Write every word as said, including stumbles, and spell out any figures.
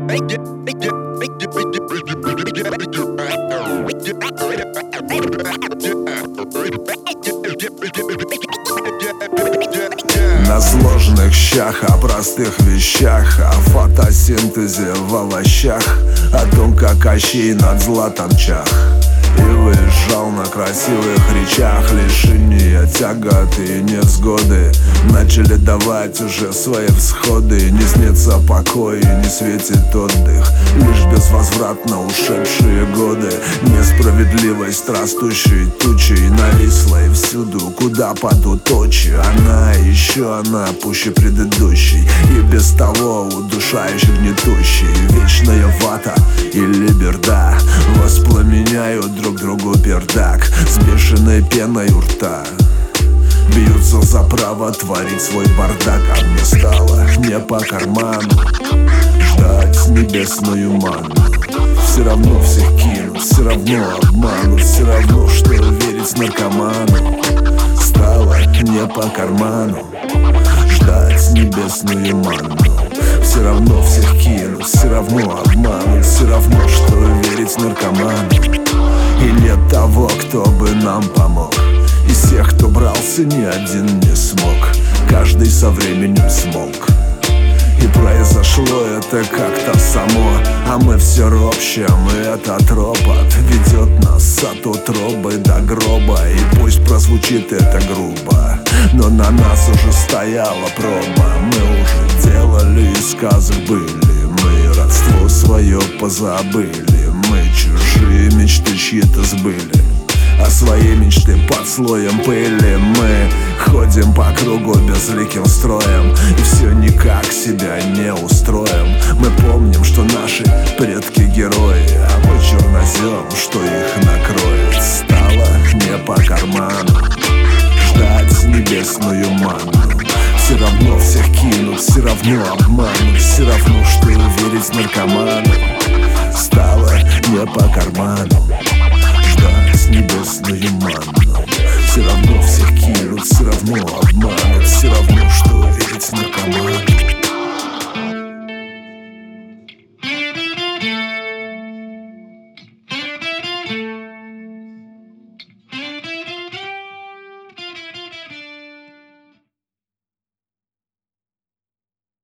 На сложных щах, о простых вещах, о фотосинтезе в овощах, о том, как Кощей над златом чах и выезжал на красивых речах. Лишения, тяготы и невзгоды начали давать уже свои всходы. Не снится покой и не светит отдых, лишь безвозвратно ушедшие годы. Несправедливость растущей тучей нависла и всюду, куда падут очи. Она, еще она, пуще предыдущей, и без того удушающе гнетущей. Вечная вата и либерда воспламеняют друг другу пердак с бешеной пеной у рта. Бьются за право творить свой бардак, а мне стало не по карману ждать небесную ману. Все равно всех кинут, все равно обманут, все равно, что верить наркоману. Стало не по карману ждать небесную ману. Все равно всех кинут, все равно обманут, все равно, что верить наркоману. И нет того, кто бы нам помог. Из всех, кто брался, ни один не смог. Каждый со временем смолк. И произошло это как-то само, а мы все ропщем, и этот ропот ведет нас от утробы до гроба. И пусть прозвучит это грубо, но на нас уже стояла проба. Мы уже делали и сказок были, мы родство свое позабыли, мы чужие мечты чьи-то сбыли, а свои мечты под слоем пыли. Мы ходим по кругу безликим строем и все никак себя не устроим. Мы помним, что наши предки герои, а мы чернозем, что их накроет. Стало не по карману ждать небесную ману. Все равно всех кинут, все равно обманут, все равно, что верить наркоману. Стало не по карману ждать небесную